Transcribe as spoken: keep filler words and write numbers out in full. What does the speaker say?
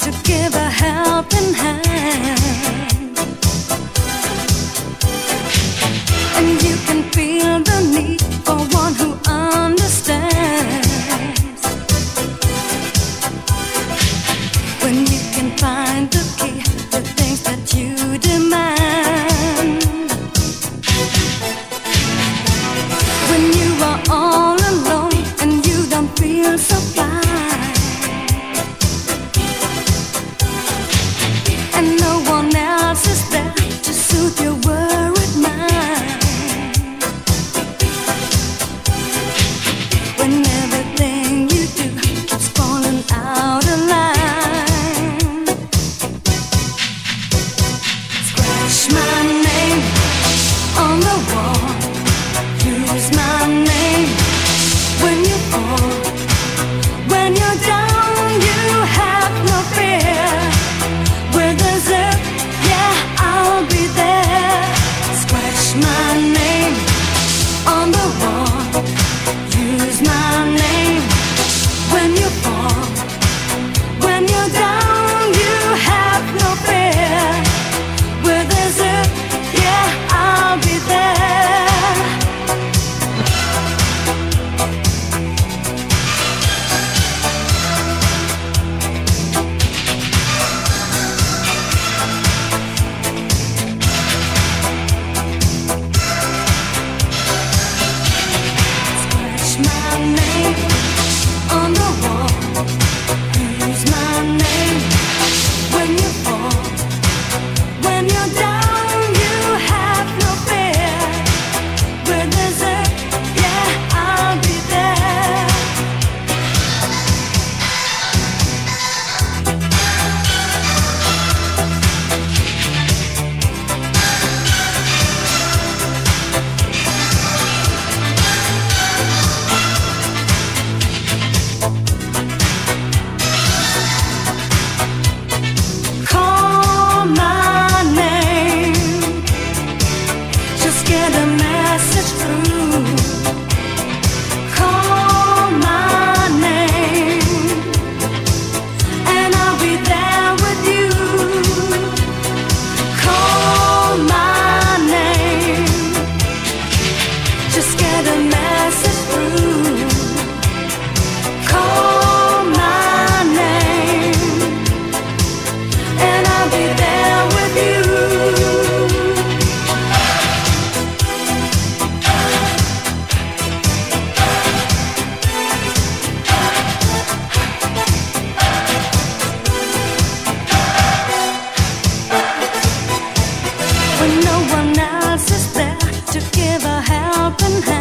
to give a helping hand. And you can feel the need for one who understands. When you can find the key to things that you demand. When you are all alone and you don't feel so fine, and no one else is there to soothe your worried mind. When everything you do keeps falling out of line, scratch my name on the wall, use my name when you fall. When you're down, you have no fear. Where there's a, yeah, I'll be there. Scratch my name on the wall, use my name when you fall. When you're down, you have no fear. Where there's a, yeah, I'll be there. Scratch my name on the wall, use my name when you fall. When you're down, you have no fear. Where there's a, yeah, I'll be there. Call my name, just get a message through. Call my name, and I'll be there with you. Call my name, just get a message through. Call my name, and I'll be there with you. When no one else is there to give a helping hand.